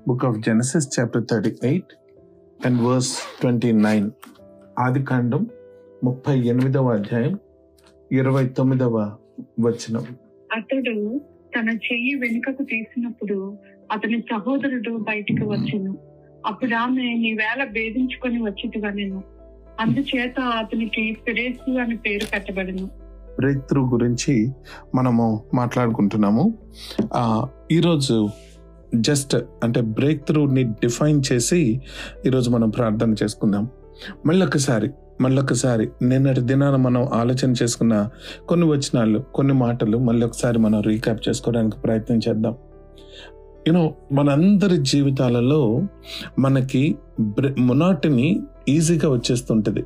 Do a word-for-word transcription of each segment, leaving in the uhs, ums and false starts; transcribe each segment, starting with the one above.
Book of Genesis chapter thirty-eight and verse twenty-nine. ఆదికాండం ముప్పై ఎనిమిదవ అధ్యాయం ఇరవై తొమ్మిదవ వచనం. అతడు తన చెయ్యి వెనుకకు తీసినప్పుడు అతని సహోదరుడు బయటికి వచ్చెను. అప్పుడు ఆమె నీవేళ భేదించుకొని వచ్చిదివనెను. అందుచేత అతనికి పెరేసు అని పేరు పెట్టబడెను. బ్రేక్ త్రూ గురించి మనము మాట్లాడుకుంటున్నాము. ఆ ఈరోజు జస్ట్ అంటే బ్రేక్ త్రూని డిఫైన్ చేసి ఈరోజు మనం ప్రార్థన చేసుకుందాం. మళ్ళొకసారి మళ్ళొకసారి నిన్నటి దినాన మనం ఆలోచన చేసుకున్న కొన్ని వచనాలు, కొన్ని మాటలు మళ్ళీ ఒకసారి మనం రీక్యాప్ చేసుకోవడానికి ప్రయత్నం చేద్దాం. యూనో మనందరి జీవితాలలో మనకి మొనాటనీ ఈజీగా వచ్చేస్తుంటుంది.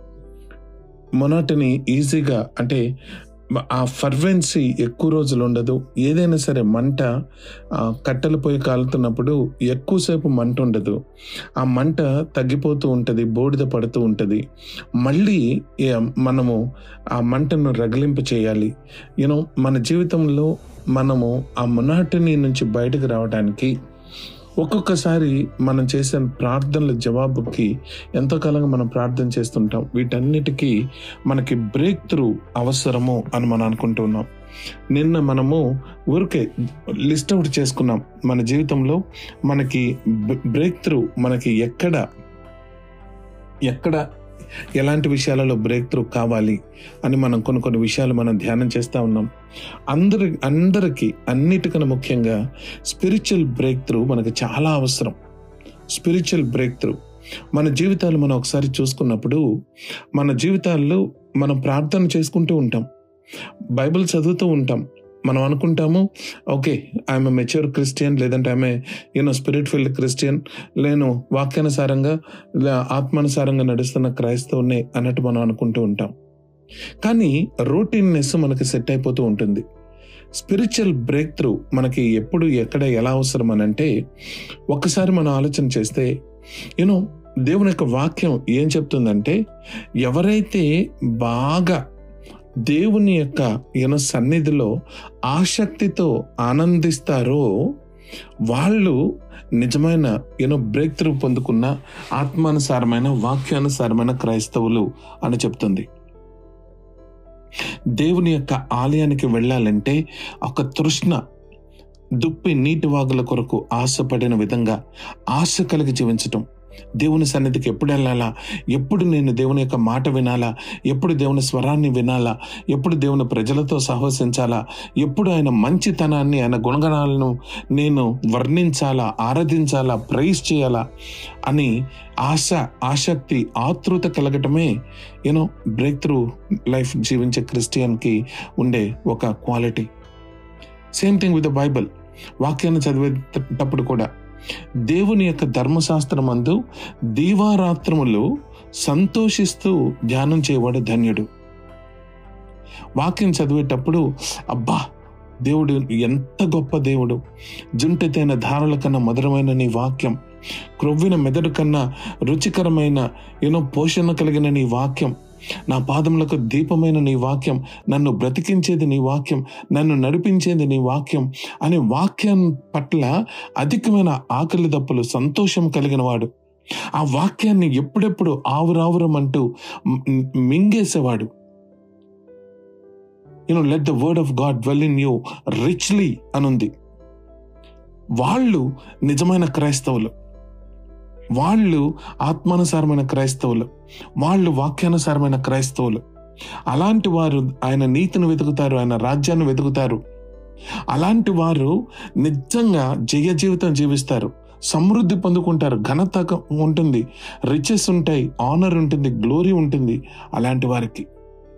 మొనాటనీ ఈజీగా అంటే ఆ ఫర్వెన్సీ ఎక్కువ రోజులు ఉండదు. ఏదైనా సరే మంట కట్టెలు పొయ్యి కాలుతున్నప్పుడు ఎక్కువసేపు మంట ఉండదు. ఆ మంట తగ్గిపోతూ ఉంటుంది, బూడిద పడుతూ ఉంటుంది. మళ్ళీ మనము ఆ మంటను రగిలింప చేయాలి. యూనో మన జీవితంలో మనము ఆ మొనాటనీ నుంచి బయటకు రావడానికి ఒక్కొక్కసారి మనం చేసే ప్రార్థనల జవాబుకి ఎంతో కాలంగా మనం ప్రార్థన చేస్తుంటాం. వీటన్నిటికీ మనకి బ్రేక్ త్రూ అవసరము అని మనం అనుకుంటున్నాం. నిన్న మనము ఊరికే లిస్ట్ అవుట్ చేసుకున్నాం. మన జీవితంలో మనకి బ్రేక్ త్రూ మనకి ఎక్కడ ఎక్కడ ఎలాంటి విషయాలలో బ్రేక్ త్రూ కావాలి అని మనం కొన్ని కొన్ని విషయాలు మనం ధ్యానం చేస్తూ ఉన్నాం. అందరి అందరికీ అన్నిటికన్నా ముఖ్యంగా స్పిరిచువల్ బ్రేక్ త్రూ మనకి చాలా అవసరం. స్పిరిచువల్ బ్రేక్ త్రూ మన జీవితాలు మనం ఒకసారి చూసుకున్నప్పుడు మన జీవితాల్లో మనం ప్రార్థన చేసుకుంటూ ఉంటాం, బైబిల్ చదువుతూ ఉంటాం. మనం అనుకుంటాము okay I'm a mature Christian, లేదంటే ఆమె యూనో స్పిరిట్ ఫీల్డ్ క్రిస్టియన్, నేను వాక్యానుసారంగా ఆత్మానుసారంగా నడుస్తున్న క్రైస్తవునే అన్నట్టు మనం అనుకుంటూ ఉంటాం. కానీ రొటీన్నెస్ మనకి సెట్ అయిపోతూ ఉంటుంది. స్పిరిచువల్ బ్రేక్ త్రూ మనకి ఎప్పుడు ఎక్కడ ఎలా అవసరం అని అంటే ఒక్కసారి మనం ఆలోచన చేస్తే యూనో దేవుని యొక్క వాక్యం ఏం చెప్తుందంటే ఎవరైతే బాగా దేవుని యొక్క యూనో సన్నిధిలో ఆసక్తితో ఆనందిస్తారో వాళ్ళు నిజమైన యూనో బ్రేక్ త్రూ పొందుకున్న ఆత్మానుసారమైన వాక్యానుసారమైన క్రైస్తవులు అని చెప్తుంది. దేవుని యొక్క ఆలయానికి వెళ్ళాలంటే ఒక తృష్ణ, దుప్పి నీటి వాగుల కొరకు ఆశపడిన విధంగా ఆశ కలిగి జీవించటం. దేవుని సన్నిధికి ఎప్పుడు వెళ్ళాలా, ఎప్పుడు నేను దేవుని యొక్క మాట వినాలా, ఎప్పుడు దేవుని స్వరాన్ని వినాలా, ఎప్పుడు దేవుని ప్రజలతో సహవసించాలా, ఎప్పుడు ఆయన మంచితనాన్ని ఆయన గుణగణాలను నేను వర్ణించాలా, ఆరాధించాలా, ప్రైజ్ చేయాలా అని ఆశ, ఆసక్తి, ఆతృత కలగటమే యూనో బ్రేక్ త్రూ లైఫ్ జీవించే క్రిస్టియన్కి ఉండే ఒక quality. Same thing with the Bible. వాక్యాన్ని చదివేటప్పుడు కూడా దేవుని యొక్క ధర్మశాస్త్రం అందు దీవారాత్రములు సంతోషిస్తూ ధ్యానం చేయవాడు ధన్యుడు. వాక్యం చదివేటప్పుడు అబ్బా దేవుడు ఎంత గొప్ప దేవుడు, జుంటెతైన ధారల కన్నా మధురమైన నీ వాక్యం, క్రొవ్విన మెదడు కన్నా రుచికరమైన ఎన్నో పోషణ కలిగిన నీ వాక్యం, నా పాదములకు దీపమైన నీ వాక్యం, నన్ను బ్రతికించేది నీ వాక్యం, నన్ను నడిపించేది నీ వాక్యం అనే వాక్యం పట్ల అధికమైన ఆకలి దప్పులు, సంతోషం కలిగిన వాడు. ఆ వాక్యాన్ని ఎప్పుడెప్పుడు ఆవురావురమంటూ మింగేసేవాడు. You know let the word of God dwell in you richly అనుంది. వాళ్ళు నిజమైన క్రైస్తవులు, వాళ్ళు ఆత్మానుసారమైన క్రైస్తవులు, వాళ్ళు వాక్యానుసారమైన క్రైస్తవులు. అలాంటి వారు ఆయన నీతిని వెతుకుతారు, ఆయన రాజ్యాన్ని వెతుకుతారు. అలాంటి వారు నిజంగా జయ జీవితం జీవిస్తారు, సమృద్ధి పొందుకుంటారు, ఘనత ఉంటుంది, రిచెస్ ఉంటాయి, ఆనర్ ఉంటుంది, గ్లోరీ ఉంటుంది. అలాంటి వారికి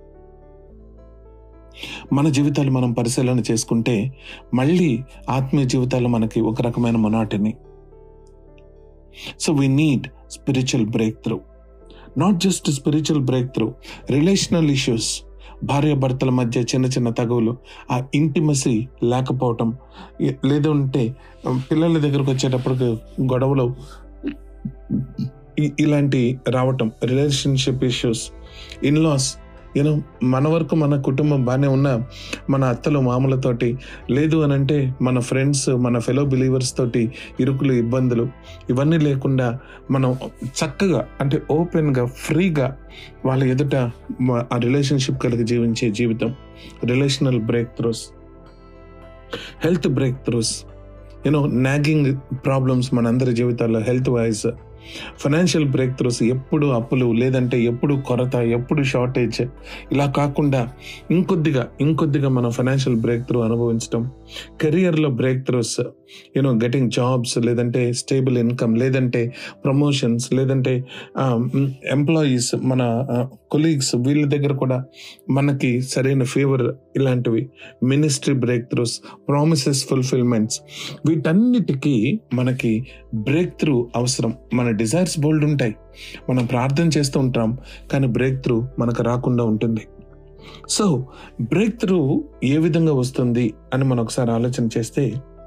మన జీవితాలు మనం పరిశీలన చేసుకుంటే మళ్ళీ ఆత్మీయ జీవితాలు మనకి ఒక రకమైన monotony. So we need spiritual breakthrough. Not just spiritual breakthrough, relational issues. భార్య భర్తల మధ్య చిన్న చిన్న తగువులు, ఆ ఇంటిమసీ లేకపోవటం, లేదంటే పిల్లల దగ్గరకు వచ్చేటప్పటికి గొడవలు ఇలాంటి రావటం, రిలేషన్షిప్ ఇష్యూస్, ఇన్లాస్ యూనో మన వరకు మన కుటుంబం బాగానే ఉన్న మన అత్తలు మామలతోటి, లేదు అని అంటే మన ఫ్రెండ్స్, మన ఫెలో బిలీవర్స్ తోటి ఇరుకులు, ఇబ్బందులు ఇవన్నీ లేకుండా మనం చక్కగా అంటే ఓపెన్గా, ఫ్రీగా వాళ్ళ ఎదుట ఆ రిలేషన్షిప్ కలిగి జీవించే జీవితం. Relational breakthroughs, health breakthroughs, you know nagging problems మనందరి జీవితాల్లో health wise, financial breakthroughs, ఎప్పుడు అప్పులు, లేదంటే ఎప్పుడు కొరత, ఎప్పుడు షార్టేజ్, ఇలా కాకుండా ఇంకొద్దిగా ఇంకొద్దిగా మనం ఫైనాన్షియల్ బ్రేక్ త్రూ అనుభవించడం. కెరియర్లో breakthroughs, you know getting jobs, లేదంటే స్టేబుల్ ఇన్కమ్, లేదంటే ప్రమోషన్స్, లేదంటే ఎంప్లాయీస్, మన కొలీగ్స్ వీళ్ళ దగ్గర కూడా మనకి సరైన ఫేవర్, ఇలాంటివి. Ministry breakthroughs, promises fulfilments, వీటన్నిటికీ మనకి బ్రేక్ త్రూ అవసరం. మన డిజైర్స్ బోల్డ్ ఉంటాయి, మనం ప్రార్థన చేస్తూ ఉంటాం, కానీ బ్రేక్ త్రూ మనకు రాకుండా ఉంటుంది. సో బ్రేక్ త్రూ ఏ విధంగా వస్తుంది అని మనం ఒకసారి ఆలోచన చేస్తే,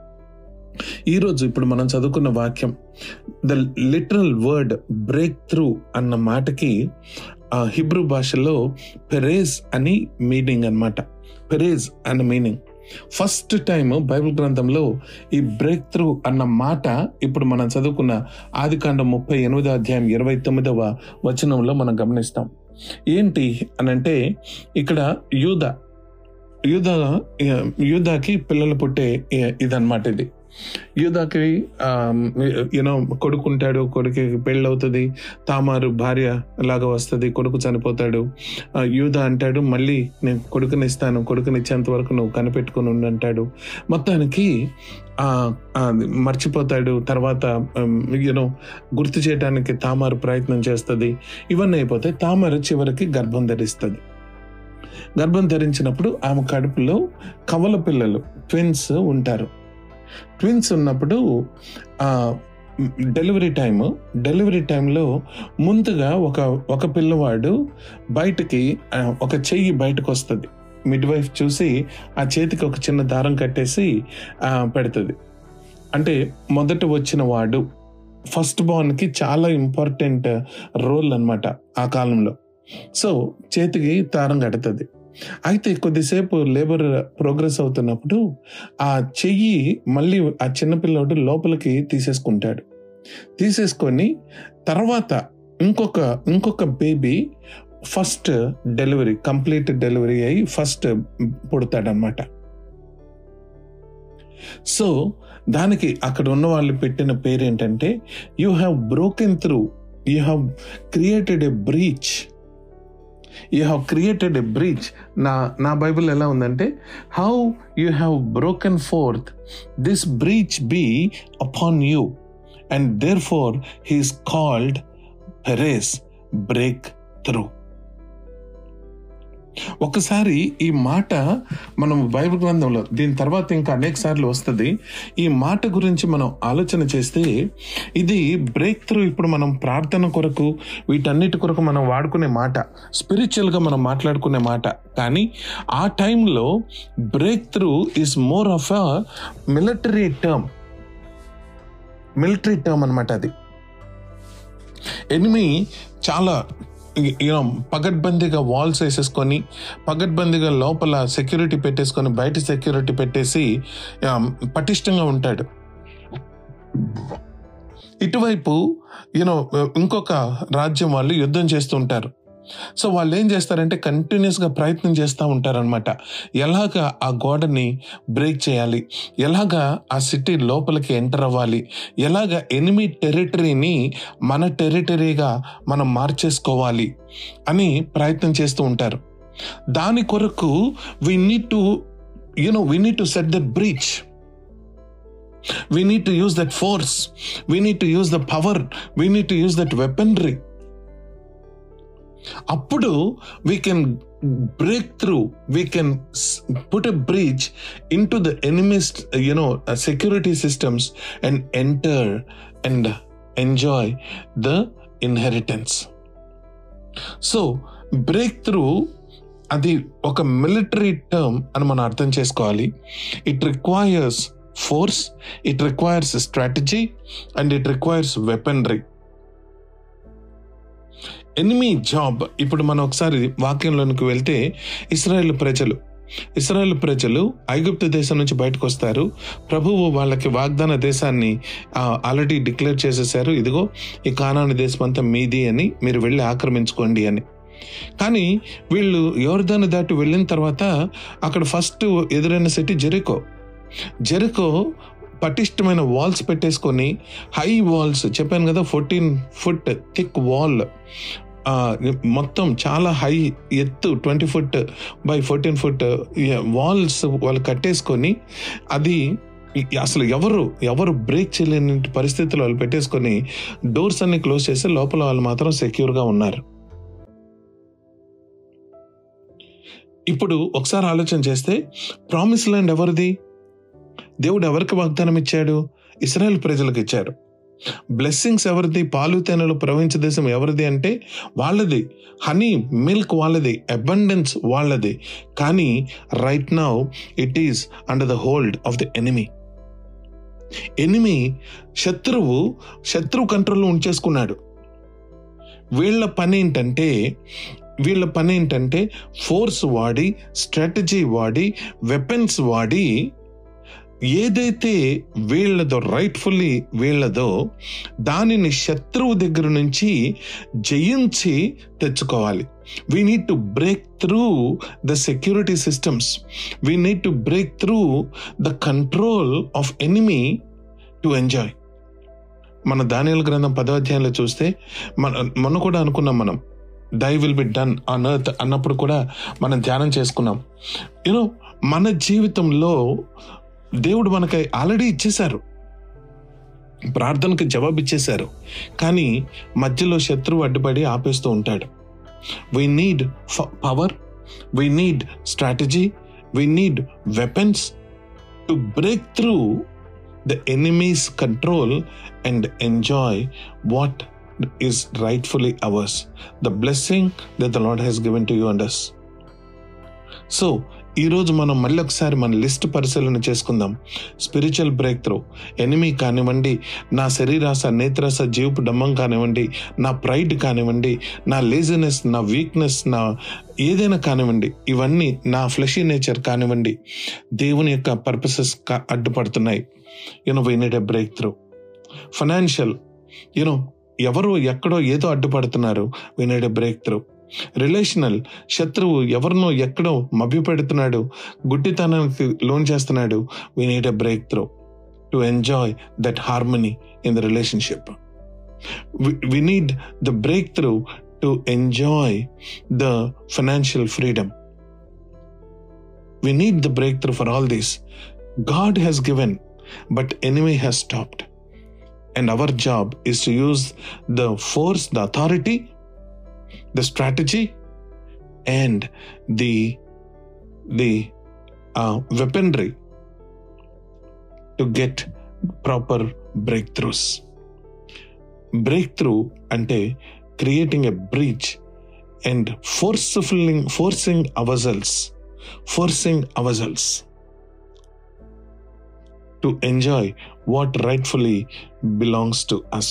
ఈరోజు ఇప్పుడు మనం చదువుకున్న వాక్యం, the literal word breakthrough అన్న మాటకి ఆ హిబ్రూ భాషలో పెరేజ్ అని మీనింగ్ అన్నమాట. పెరేజ్ అన్న మీనింగ్. ఫస్ట్ టైం బైబిల్ గ్రంథంలో ఈ బ్రేక్ త్రూ అన్న మాట ఇప్పుడు మనం చదువుకున్న ఆదికాండం ముప్పై ఎనిమిదో అధ్యాయం ఇరవై తొమ్మిదవ వచనంలో మనం గమనిస్తాం. ఏంటి అనంటే, ఇక్కడ యూద యూదా యూదాకి పిల్లలు పుట్టే ఇదన్నమాట. ఇది యూదాకి యూనో కొడుకుంటాడు, కొడుకు పెళ్ళి అవుతుంది, తామారు భార్య లాగా వస్తుంది, కొడుకు చనిపోతాడు. యూదా అంటాడు, మళ్ళీ నేను కొడుకునిస్తాను, కొడుకునిచ్చేంత వరకు నువ్వు కనిపెట్టుకుని ఉండి అంటాడు. మొత్తానికి మర్చిపోతాడు. తర్వాత యూనో గుర్తు చేయడానికి తామారు ప్రయత్నం చేస్తుంది. ఇవన్నీ అయిపోతే తామారు చివరికి గర్భం ధరిస్తుంది. గర్భం ధరించినప్పుడు ఆమె కడుపులో కవల పిల్లలు, ట్విన్స్ ఉంటారు. ట్విన్స్ ఉన్నప్పుడు డెలివరీ టైము డెలివరీ టైంలో ముందుగా ఒక ఒక పిల్లవాడు బయటకి, ఒక చెయ్యి బయటకు వస్తుంది. మిడ్ వైఫ్ చూసి ఆ చేతికి ఒక చిన్న దారం కట్టేసి పెడుతుంది. అంటే మొదట వచ్చిన వాడు, ఫస్ట్ బార్న్కి చాలా ఇంపార్టెంట్ రోల్ అన్నమాట ఆ కాలంలో. సో చేతికి దారం కడుతుంది. అయితే కొద్దిసేపు లేబర్ ప్రోగ్రెస్ అవుతున్నప్పుడు ఆ చెయ్యి మళ్ళీ ఆ చిన్నపిల్లడు లోపలికి తీసేసుకుంటాడు. తీసేసుకొని తర్వాత ఇంకొక ఇంకొక baby first delivery, complete delivery అయ్యి ఫస్ట్ పుడతాడనమాట. సో దానికి అక్కడ ఉన్న వాళ్ళు పెట్టిన పేరు ఏంటంటే, you have broken through, you have created a breach, you have created a breach. నా నా బైబిల్ ఎలా ఉందంటే, how you have broken forth this breach be upon you and therefore he is called Perez, breakthrough. ఒకసారి ఈ మాట మనం Bible గ్రంథంలో దీని తర్వాత ఇంకా అనేక సార్లు వస్తుంది. ఈ మాట గురించి మనం ఆలోచన చేస్తే, ఇది బ్రేక్ త్రూ ఇప్పుడు మనం ప్రార్థన కొరకు, వీటన్నిటి కొరకు మనం వాడుకునే మాట, స్పిరిచువల్గా మనం మాట్లాడుకునే మాట. కానీ ఆ టైంలో breakthrough is more of a military term, military term అనమాట. అది ఎనిమి చాలా యూనో పగడ్బందీగా వాల్స్ వేసేసుకొని, పగడ్బందీగా లోపల సెక్యూరిటీ పెట్టేసుకొని, బయట సెక్యూరిటీ పెట్టేసి పటిష్టంగా ఉంటాడు. ఇటువైపు యూనో ఇంకొక రాజ్యం వాళ్ళు యుద్ధం చేస్తూ ఉంటారు. సో వాళ్ళు ఏం చేస్తారంటే కంటిన్యూస్గా ప్రయత్నం చేస్తూ ఉంటారనమాట. ఎలాగా ఆ గోడని బ్రేక్ చేయాలి, ఎలాగా ఆ సిటీ లోపలికి ఎంటర్ అవ్వాలి, ఎలాగా ఎనిమీ టెరిటరీని మన టెరిటరీగా మనం మార్చేసుకోవాలి అని ప్రయత్నం చేస్తూ ఉంటారు. దాని కొరకు we need to you know we need to set that breach, we need to use that force, we need to use the power, we need to use that weaponry. అప్పుడు we can break through, we can put a breach into the enemy's you know security systems and enter and enjoy the inheritance. So breakthrough అది ఒక military term అని మనం అర్థం చేసుకోవాలి. It requires force, it requires strategy and it requires weaponry. Enemy job. ఇప్పుడు మనం ఒకసారి వాక్యంలోనికి వెళ్తే, ఇశ్రాయేలు ప్రజలు ఇశ్రాయేలు ప్రజలు ఐగుప్తు దేశం నుంచి బయటకు వస్తారు. ప్రభువు వాళ్ళకి వాగ్దాన దేశాన్ని ఆల్రెడీ డిక్లేర్ చేసేసారు. ఇదిగో ఈ కానాను దేశం అంతా మీది అని, మీరు వెళ్ళి ఆక్రమించుకోండి అని. కానీ వీళ్ళు యోర్దాను దాటి వెళ్ళిన తర్వాత అక్కడ ఫస్ట్ ఎదురైన సిటీ జెరికో. జెరికో పటిష్టమైన వాల్స్ పెట్టేసుకొని, హై వాల్స్ చెప్పాను కదా, ఫోర్టీన్ ఫుట్ థిక్ వాల్, మొత్తం చాలా హై ఎత్తు, twenty foot by fourteen foot walls వాళ్ళు కట్టేసుకొని, అది అసలు ఎవరు ఎవరు బ్రేక్ చేయలేని పరిస్థితుల్లో వాళ్ళు పెట్టేసుకొని డోర్స్ అన్ని క్లోజ్ చేసి లోపల వాళ్ళు మాత్రం సెక్యూర్గా ఉన్నారు. ఇప్పుడు ఒకసారి ఆలోచన చేస్తే, ప్రామిస్ ల్యాండ్ ఎవరిది? దేవుడు ఎవరికి వాగ్దానం ఇచ్చాడు? ఇశ్రాయేల్ ప్రజలకు ఇచ్చారు. బ్లెస్సింగ్స్ ఎవరిది? పాలు తేనెలు ప్రవహించే దేశం ఎవరిది అంటే వాళ్ళది. హనీ మిల్క్ వాళ్ళది, అబండెన్స్ వాళ్ళది. కానీ right now it is under the hold of the enemy. Enemy శత్రువు శత్రువు కంట్రోల్లో ఉంచేసుకున్నాడు. వీళ్ళ పని ఏంటంటే వీళ్ళ పని ఏంటంటే ఫోర్స్ వాడి, స్ట్రాటజీ వాడి, వెపన్స్ వాడి, ఏదైతే వీళ్ళదో రైట్ఫుల్లీ వీళ్ళదో దానిని శత్రువు దగ్గర నుంచి జయించి తెచ్చుకోవాలి. We need to break through the security systems. We need to break through the control of enemy to enjoy. మన దానియేలు గ్రంథం పదో అధ్యాయంలో చూస్తే, మన మొన్న కూడా అనుకున్నాం మనం, thy will be done on earth అన్నప్పుడు కూడా మనం ధ్యానం చేసుకున్నాం. యూనో మన జీవితంలో దేవుడు మనకి ఆల్రెడీ ఇచ్చేశారు, ప్రార్థనకు జవాబు ఇచ్చేశారు. కానీ మధ్యలో శత్రువు అడ్డుపడి ఆపేస్తూ ఉంటాడు. We need power, we need strategy, we need weapons to break through the enemies control and enjoy what is rightfully ours, the blessing that the Lord has given to you and us. So ఈరోజు మనం మళ్ళీ ఒకసారి మన list పరిశీలన చేసుకుందాం. Spiritual break through, enemy కానివ్వండి, నా శరీరాస, నేత్రాస, జీవపు డమ్మం కానివ్వండి, నా ప్రైడ్ కానివ్వండి, నా లేజినెస్, నా వీక్నెస్, నా ఏదైనా కానివ్వండి, ఇవన్నీ నా ఫ్లెషీ నేచర్ కానివ్వండి, దేవుని యొక్క పర్పసెస్ అడ్డుపడుతున్నాయి. You know we need a breakthrough. Financial, you know ఎవరు ఎక్కడో ఏదో అడ్డుపడుతున్నారు, we need a breakthrough. Relational, శత్రువు ఎవరినో ఎక్కడో మభ్యపెడుతున్నాడు, గుడ్డితనానికి లోన్ చేస్తున్నాడు, we need a breakthrough to enjoy that harmony in the relationship. We need the breakthrough to enjoy the financial freedom. We need the breakthrough for all these. God has given, but enemy has stopped. And our job is to use the force, the authority, the strategy, and the the uh, weaponry to get proper breakthroughs. Breakthrough ante creating a breach and forcefully forcing ourselves, forcing ourselves to enjoy what rightfully belongs to us.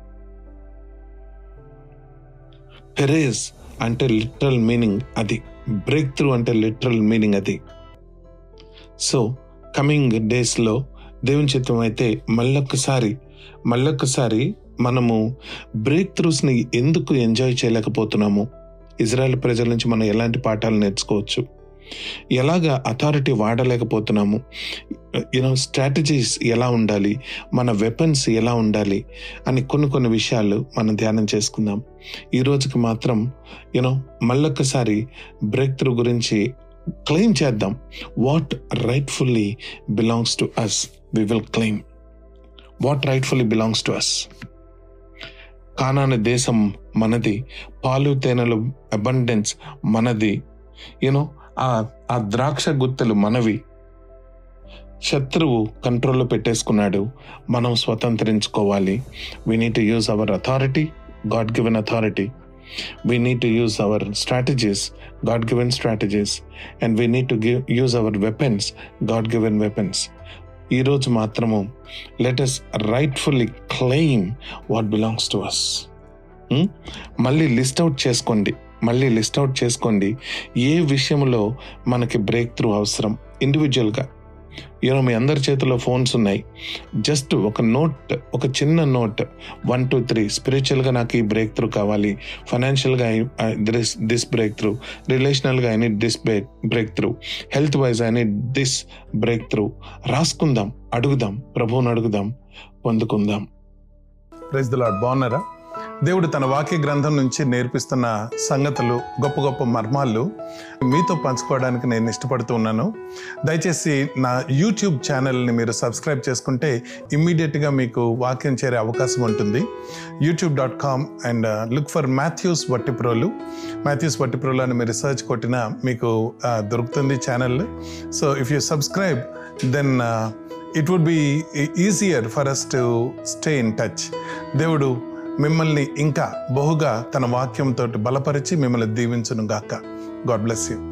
Perez ante literal meaning adi, breakthrough ante literal meaning adi. So coming days lo దేవుని చిత్తం అయితే మళ్ళొక్కసారి మళ్ళొక్కసారి మనము break త్రూస్ని ఎందుకు enjoy చేయలేకపోతున్నాము, Israel ప్రజల నుంచి మనం ఎలాంటి పాఠాలు నేర్చుకోవచ్చు, ఎలాగా అథారిటీ వాడలేకపోతున్నాము, యూనో స్ట్రాటజీస్ ఎలా ఉండాలి, మన వెపన్స్ ఎలా ఉండాలి అని కొన్ని కొన్ని విషయాలు మనం ధ్యానం చేసుకుందాం. ఈ రోజుకి మాత్రం యూనో మళ్ళొక్కసారి బ్రేక్ త్రూ గురించి క్లెయిమ్ చేద్దాం. What rightfully belongs to us we will claim. What rightfully belongs to us. కానాను దేశం మనది, పాలు తేనెలు అబండెన్స్ మనది, యూనో ఆ ద్రాక్ష గుత్తలు మనవి. శత్రువు కంట్రోల్లో పెట్టేసుకున్నాడు, మనం స్వతంత్రించుకోవాలి. We need to use our authority, God given authority. We need to use our strategies, God given strategies. And we need to give use our weapons, God given weapons. ఈరోజు మాత్రము let us rightfully claim what belongs to us. Um? మళ్ళీ list out చేసుకోండి మళ్ళీ list out చేసుకోండి ఏ విషయంలో మనకి break through అవసరం. ఇండివిజువల్గా యూనో మీ అందరి చేతిలో ఫోన్స్ ఉన్నాయి. జస్ట్ ఒక నోట్, ఒక చిన్న నోట్, వన్ టూ త్రీ స్పిరిచువల్గా నాకు ఈ బ్రేక్ త్రూ కావాలి, ఫైనాన్షియల్గా దిస్ దిస్ బ్రేక్ త్రూ, రిలేషనల్గా I need this breakthrough, health wise I need this breakthrough. రాసుకుందాం, అడుగుదాం, ప్రభువుని అడుగుదాం, పొందుకుందాం. Praise the lord. బాగున్నారా? దేవుడు తన వాక్య గ్రంథం నుంచి నేర్పిస్తున్న సంగతులు, గొప్ప గొప్ప మర్మాలు మీతో పంచుకోవడానికి నేను ఇష్టపడుతూ ఉన్నాను. దయచేసి నా యూట్యూబ్ ఛానల్ని మీరు సబ్స్క్రైబ్ చేసుకుంటే ఇమ్మీడియట్గా మీకు వాక్యం చేరే అవకాశం ఉంటుంది. YouTube dot com and look for Mathews Vattiprolu. Mathews Vattiprolu అని మీరు రీసెర్చ్ కొట్టినా మీకు దొరుకుతుంది channel. So if you subscribe then it would be easier for us to stay in touch. దేవుడు మిమ్మల్ని ఇంకా బహుగా తన వాక్యంతో బలపరిచి మిమ్మల్ని దీవించును గాక. God bless you.